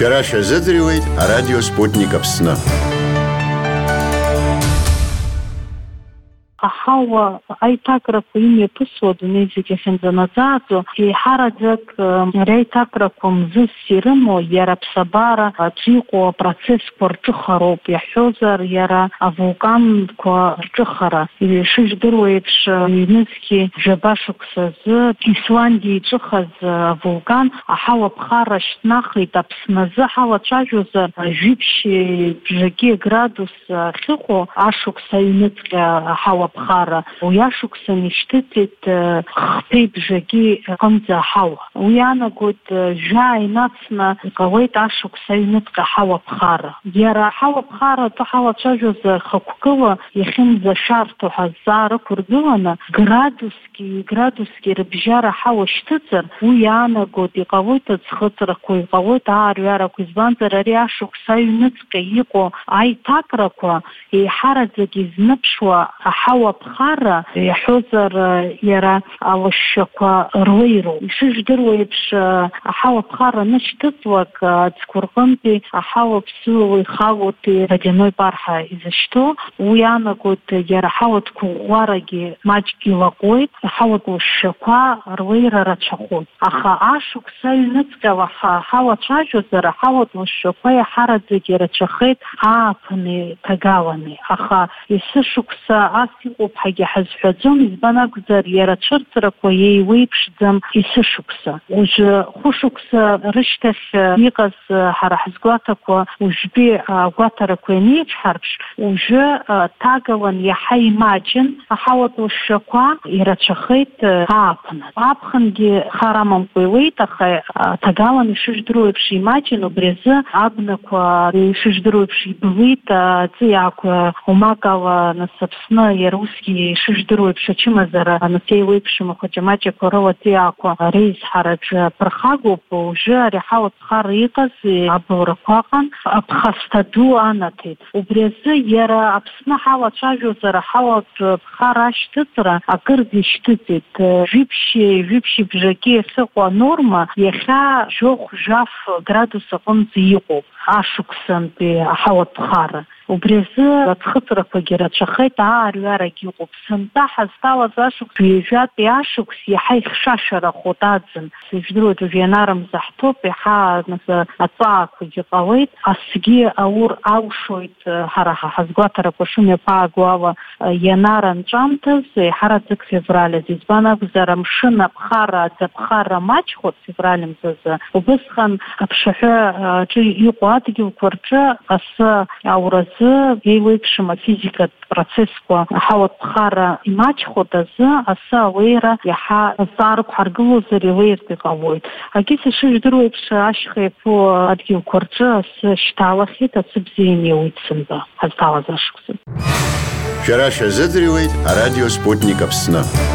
Шәара шәазыӡырҩуеит арадио Спутник Аԥсны. Аҳауа аиҭакрақәа имҩаԥысуа адунеи зегьы ахьынӡанаӡааӡо, еиҳараӡак аиҭакрақәа мзызс ирымоу иара аԥсабара аҿы иҟоу апроцессқәа рҿыхароуп. Иаҳҳәозар, иара авулканқәа рҿыхара. Ишыждыруа еиԥш, ҩнызқьи жәабашықәса азы Исландиа иҿыхаз авулкан аҳауа ԥхара шьҭнахит. Аԥсназы ҳауа ацәажәозар, жәиԥшьи градус ахьыҟоу ашықәс аҩныҵҟа аҳауа ԥхара. Уи ашықәсан ишьҭыҵит хԥеи бжаки аҟынӡа аҳауа. Уи аанагоит жәаа инацны иҟалеит ашықәс аҩныҵҟа аҳауа ԥхара. Иара аҳауа ԥхара ҳауа ацәажәозар хықәкыла иахьынӡашәарҭоу ҳәа азҵаа рықәыргыланы градусгьы рыбжьара аҳауа шьҭыҵыр, уи аанагоит иҟалоит аӡхыҵрақәа, иҟалоит аарҩарақәа. Избанзар ари ашықәс аҩныҵҟа иҟоу аиҭакрақәа еиҳараӡак изныԥшуа аҳауа ԥхара, иаҳәозар иара алашьшьақәа рлеироуп. Ишыждыруа еиԥш, аҳауа ԥхара анышьҭыҵлак аӡқәа рҟынтәи аҳауа ԥсыло ихалоти радианои пар ҳәа изышьҭоу, уи аанагоит иара аҳауа ҭқәыӷәӷәарагьы маҷк илаҟәуеит, аҳауатә лашьшьақәа рлеира рацәахоит. Аха ашықәс аҩныҵҟала аҳауа ацәажәозар, аҳауатә лашьшьақәа иаҳараӡак ирацәахеит ааԥыни ҭагалани. Аха есышықәса ас иҟоуп ҳәагьы ҳазҳәаӡом, избан акәзар иара ацәырҵрақәа еиуеиԥшӡам есышықәса. Уажәы хәышықәса рышьҭахь иҟаз ҳара ҳазгәаҭақәа уажәтәи агәаҭарақәа ианеиԥшҳарԥш, уажәы ҭагалан иаҳа имаҷын аҳауатә лашьшьақәа, ирацәахеит ааԥны. Аԥхынгьы хара амамкәа илеит, аха ҭагалан ишыждыруа еиԥш имаҷын, убри азы абнақәа ишыждыруа еиԥш иблит, аҵиаақәа омакала нас Аԥсны иара усгьы ишыждыруа еиԥш ачымазара анацеиуеиԥшым ахәаҷамаҷақәа рыла аҵиаақәа реизҳараҿы ԥырхагоуп. Уажәы ари аҳауа ԥхара иҟаз абылрақәа аҟан аԥхасҭа ду анаҭеит. Убри азы иара Аԥсны ҳауа ацәажәозар, аҳауатә ԥхара ашьҭыҵра акырӡа ишьҭыҵит. Жәиԥшьи бжаки ахьыҟоу анорма иахьа жәохә-жәаф градус аҟынӡа иҟоуп ашықәсантәи аҳауатә ԥхара. Убри азы аӡхыҵрақәагьы рацәахеит, аарҩарагьы иҟоуп. Сынтәа ҳазҭалаз ашықәс, ҩажәатәи ашықәс иаҳа ихшашарахоит аӡын. Сыждыруеит уажә ианарамза ҳҭоуп, иаҳа аҵаақәагьы ҟалеит, асгьы аур алшоит. Ҳара ҳазгәаҭарақәа шымҩаԥаагоу ала ианара анҵәамҭаз еиҳараӡак февраль азы. Избан акәзар, амшын аԥхара, аӡаԥхара маҷхоит февраль мзазы. Убысҟан аԥшаҳәы аҿы иҟоу адгьылқәа рҿы асы ауразы еиуеиԥшым афизикатә процессқәа аҳауатә ԥхара имаҷхоит азы, асы алеира иаҳа азҵаа рықәҳаргылозар илеиртә иҟалоит. Агьыс ишыждыруа еиԥш ашьха иаԥу адгьылқәа рҿы асы шьҭалахьеит, асы бзианы иауит сынтәа ҳазҭалаз ашықәс. Шәара шәазыӡырҩуеит арадио Спутник Аԥсны.